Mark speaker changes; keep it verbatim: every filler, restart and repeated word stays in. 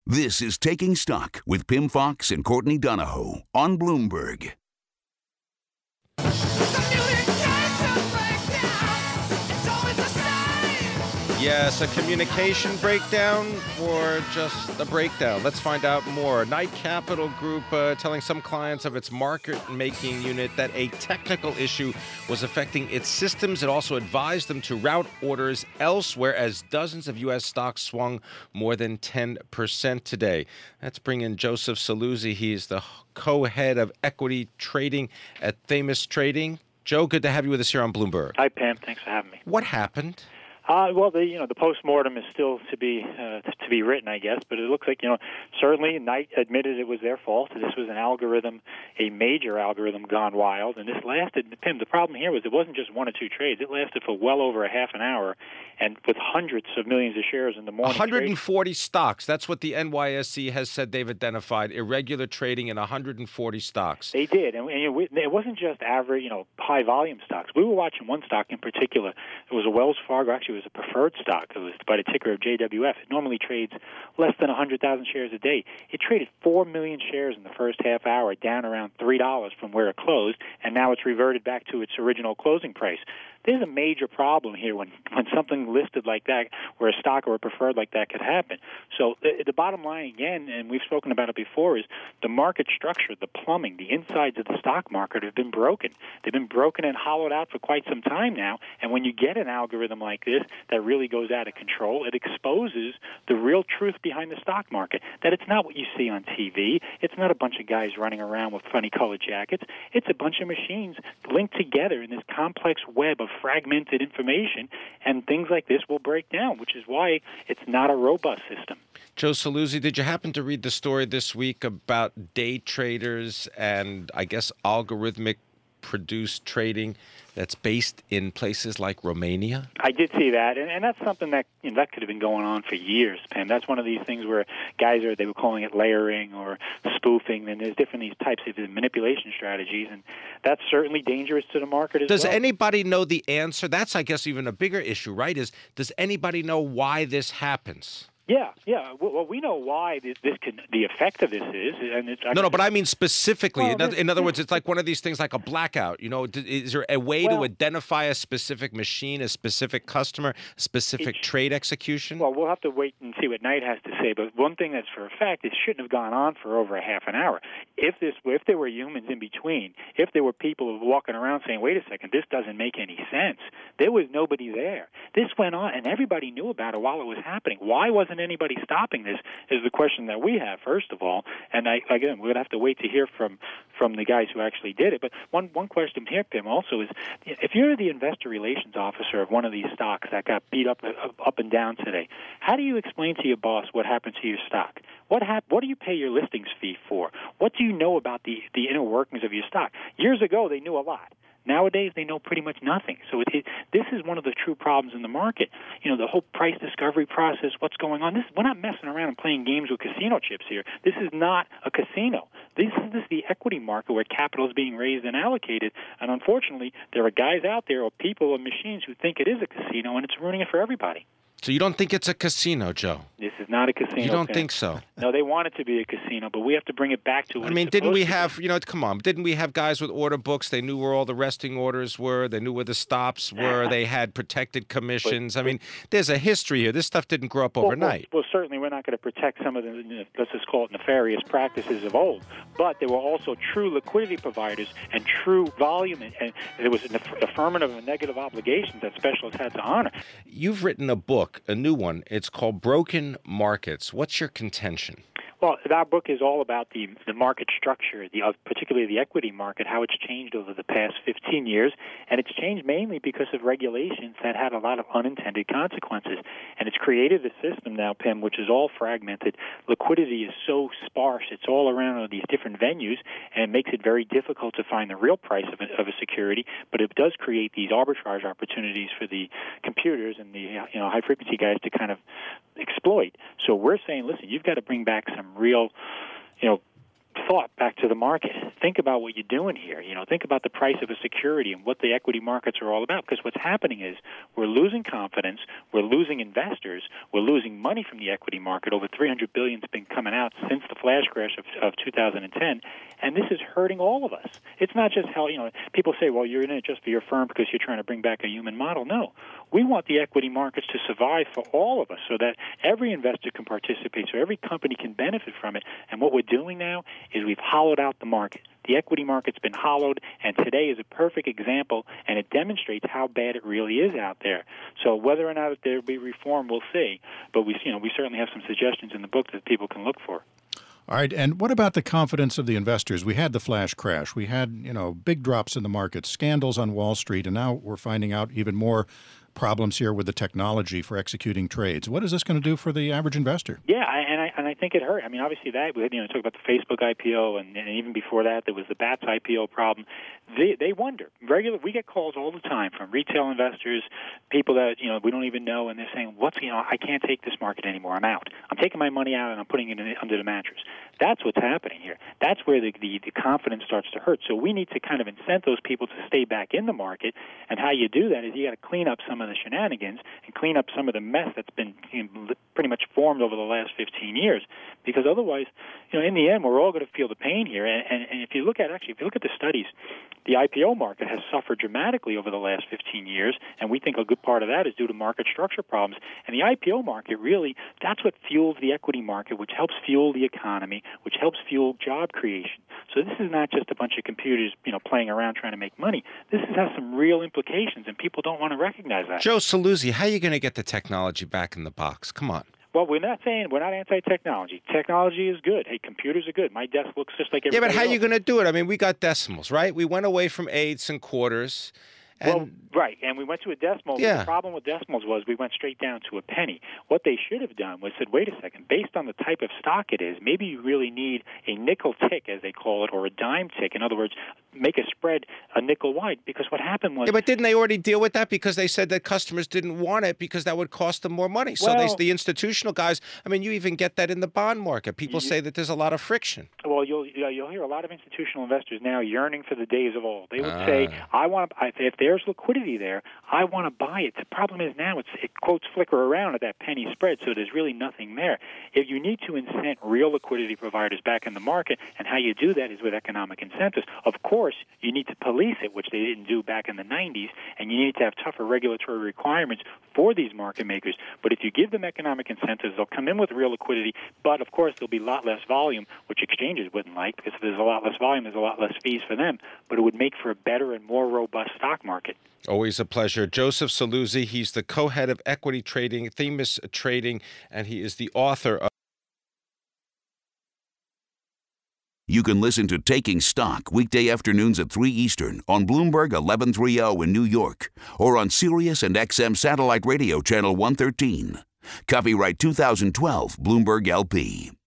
Speaker 1: This is Taking Stock with Pim Fox and Courtney Donahoe on Bloomberg.
Speaker 2: Yes, a communication breakdown or just a breakdown? Let's find out more. Knight Capital Group uh, telling some clients of its market-making unit that a technical issue was affecting its systems. It also advised them to route orders elsewhere as dozens of U S stocks swung more than ten percent today. Let's bring in Joseph Saluzzi. He's the co-head of equity trading at Themis Trading. Joe, good to have you with us here on Bloomberg.
Speaker 3: Hi, Pam. Thanks for having me.
Speaker 2: What happened?
Speaker 3: Uh, well, the you know the postmortem is still to be uh, to be written, I guess. But it looks like you know certainly Knight admitted it was their fault. This was an algorithm, a major algorithm gone wild, and this lasted. Tim, the problem here was it wasn't just one or two trades. It lasted for well over a half an hour, and with hundreds of millions of shares in the morning.
Speaker 2: one hundred forty
Speaker 3: trade.
Speaker 2: Stocks. That's what the N Y S E has said they've identified irregular trading in one hundred forty stocks.
Speaker 3: They did, and, and you know, it wasn't just average, you know, high volume stocks. We were watching one stock in particular. It was a Wells Fargo. Actually, it was a preferred stock. It was by the ticker of J W F. It normally trades less than one hundred thousand shares a day. It traded four million shares in the first half hour, down around three dollars from where it closed, and now it's reverted back to its original closing price. There's a major problem here when, when something listed like that, where a stock or a preferred like that could happen. So the, the bottom line, again, and we've spoken about it before, is the market structure, the plumbing, the insides of the stock market have been broken. They've been broken and hollowed out for quite some time now, and when you get an algorithm like this that really goes out of control, it exposes the real truth behind the stock market, that it's not what you see on T V. It's not a bunch of guys running around with funny colored jackets. It's a bunch of machines linked together in this complex web of fragmented information, and things like this will break down, which is why it's not a robust system.
Speaker 2: Joe Saluzzi, did you happen to read the story this week about day traders and, I guess, algorithmic produced trading that's based in places like Romania?
Speaker 3: I did see that, and, and that's something that you know, that could have been going on for years, Pam. That's one of these things where guys are, they were calling it layering or spoofing, and there's different these types of manipulation strategies, and that's certainly dangerous to the market as
Speaker 2: does
Speaker 3: well.
Speaker 2: Does anybody know the answer? That's, I guess, even a bigger issue, right? Is does anybody know why this happens?
Speaker 3: Yeah, yeah. Well, we know why this, this can, the effect of this is, and it's
Speaker 2: no, no. But I mean specifically.
Speaker 3: Well,
Speaker 2: in, other, in other words, it's like one of these things, like a blackout. You know, is there a way
Speaker 3: well,
Speaker 2: to identify a specific machine, a specific customer, a specific trade execution?
Speaker 3: Well, we'll have to wait and see what Knight has to say. But one thing that's for a fact, it shouldn't have gone on for over a half an hour. If this, if there were humans in between, if there were people walking around saying, "Wait a second, this doesn't make any sense," there was nobody there. This went on, and everybody knew about it while it was happening. Why wasn't anybody stopping this is the question that we have, first of all. And I, again, we're going to have to wait to hear from, from the guys who actually did it. But one, one question here, Pim, also is, if you're the investor relations officer of one of these stocks that got beat up up and down today, how do you explain to your boss what happened to your stock? What hap- What do you pay your listings fee for? What do you know about the, the inner workings of your stock? Years ago, they knew a lot. Nowadays, they know pretty much nothing. So it, it, this is one of the true problems in the market. You know, the whole price discovery process, what's going on. This, we're not messing around and playing games with casino chips here. This is not a casino. This is, this is the equity market where capital is being raised and allocated. And unfortunately, there are guys out there or people or machines who think it is a casino, and it's ruining it for everybody.
Speaker 2: So you don't think it's a casino, Joe?
Speaker 3: This is not a casino.
Speaker 2: You don't
Speaker 3: Pam.
Speaker 2: think so?
Speaker 3: No, they want it to be a casino, but we have to bring it back to what
Speaker 2: I mean,
Speaker 3: it's
Speaker 2: didn't we
Speaker 3: to
Speaker 2: have,
Speaker 3: be.
Speaker 2: you know, come on, didn't we have guys with order books? They knew where all the resting orders were. They knew where the stops were. They had protected commissions. But, I mean, there's a history here. This stuff didn't grow up
Speaker 3: well,
Speaker 2: overnight.
Speaker 3: Well, well, certainly we're not going to protect some of the, you know, let's just call it nefarious practices of old. But there were also true liquidity providers and true volume, and, and there was an affirmative and negative obligations that specialists had to honor.
Speaker 2: You've written a book, a new one. It's called Broken Markets. What's your contention?
Speaker 3: Well, that book is all about the the market structure, the uh, particularly the equity market, how it's changed over the past fifteen years, and it's changed mainly because of regulations that had a lot of unintended consequences. And it's created a system now, Pim, which is all fragmented. Liquidity is so sparse; it's all around all these different venues, and it makes it very difficult to find the real price of a, of a security. But it does create these arbitrage opportunities for the computers and the you know high frequency guys to kind of exploit. So we're saying, listen, you've got to bring back some real, you know, thought back to the market. Think about what you're doing here. You know, think about the price of a security and what the equity markets are all about. Because what's happening is we're losing confidence, we're losing investors, we're losing money from the equity market. Over three hundred billion dollars has been coming out since the flash crash of, of two thousand ten, and this is hurting all of us. It's not just how, you know, people say, well, you're in it just for your firm because you're trying to bring back a human model. No, we want the equity markets to survive for all of us so that every investor can participate, so every company can benefit from it. And what we're doing now is we've hollowed out the market. The equity market's been hollowed, and today is a perfect example, and it demonstrates how bad it really is out there. So whether or not there will be reform, we'll see. But we, you know, we certainly have some suggestions in the book that people can look for.
Speaker 4: All right, and what about the confidence of the investors? We had the flash crash. We had, you know, big drops in the market, scandals on Wall Street, and now we're finding out even more problems here with the technology for executing trades. What is this going to do for the average investor?
Speaker 3: Yeah, I, and I and I think it hurt. I mean, obviously that, you know, talk about the Facebook I P O, and, and even before that, there was the Bats I P O problem. They they wonder. Regular, we get calls all the time from retail investors, people that, you know, we don't even know, and they're saying, "What's, you know, I can't take this market anymore. I'm out. I'm taking my money out and I'm putting it in, under the mattress." That's what's happening here. That's where the, the the confidence starts to hurt. So we need to kind of incent those people to stay back in the market. And how you do that is you got to clean up some of the shenanigans and clean up some of the mess that's been, you know, pretty much formed over the last fifteen years. Because otherwise, you know, in the end, we're all going to feel the pain here. And, and, and if you look at actually, if you look at the studies, the I P O market has suffered dramatically over the last fifteen years, and we think a good part of that is due to market structure problems. And the I P O market really, that's what fuels the equity market, which helps fuel the economy, which helps fuel job creation. So this is not just a bunch of computers, you know, playing around trying to make money. This has some real implications, and people don't want to recognize that.
Speaker 2: Joe Saluzzi, how are you going to get the technology back in the box? Come on.
Speaker 3: Well, we're not saying we're not anti-technology. Technology is good. Hey, computers are good. My desk looks just like everybody
Speaker 2: Yeah, but how
Speaker 3: else.
Speaker 2: are you going to do it? I mean, we got decimals, right? We went away from eighths and quarters. And
Speaker 3: well, right, and we went to a decimal.
Speaker 2: Yeah.
Speaker 3: The problem with decimals was we went straight down to a penny. What they should have done was said, wait a second, based on the type of stock it is, maybe you really need a nickel tick, as they call it, or a dime tick. In other words, make a spread a nickel wide, because what happened was...
Speaker 2: Yeah, but didn't they already deal with that because they said that customers didn't want it because that would cost them more money? So
Speaker 3: Well,
Speaker 2: they, the institutional guys, I mean, you even get that in the bond market. People
Speaker 3: You-
Speaker 2: say that there's a lot of friction.
Speaker 3: Well, you'll you'll hear a lot of institutional investors now yearning for the days of old. They would
Speaker 2: Ah.
Speaker 3: say, "I want I, if there's liquidity there, I want to buy it." The problem is now it's it quotes flicker around at that penny spread, so there's really nothing there. If you need to incent real liquidity providers back in the market, and how you do that is with economic incentives. Of course, you need to police it, which they didn't do back in the nineties, and you need to have tougher regulatory requirements for these market makers. But if you give them economic incentives, they'll come in with real liquidity, but of course there'll be a lot less volume, which exchanges wouldn't like, because if there's a lot less volume, there's a lot less fees for them, but it would make for a better and more robust stock market.
Speaker 2: Always a pleasure. Joseph Saluzzi, he's the co-head of equity trading, Themis Trading, and he is the author of...
Speaker 1: You can listen to Taking Stock weekday afternoons at three Eastern on Bloomberg eleven thirty in New York, or on Sirius and X M Satellite Radio Channel one thirteen. Copyright two thousand twelve Bloomberg L P.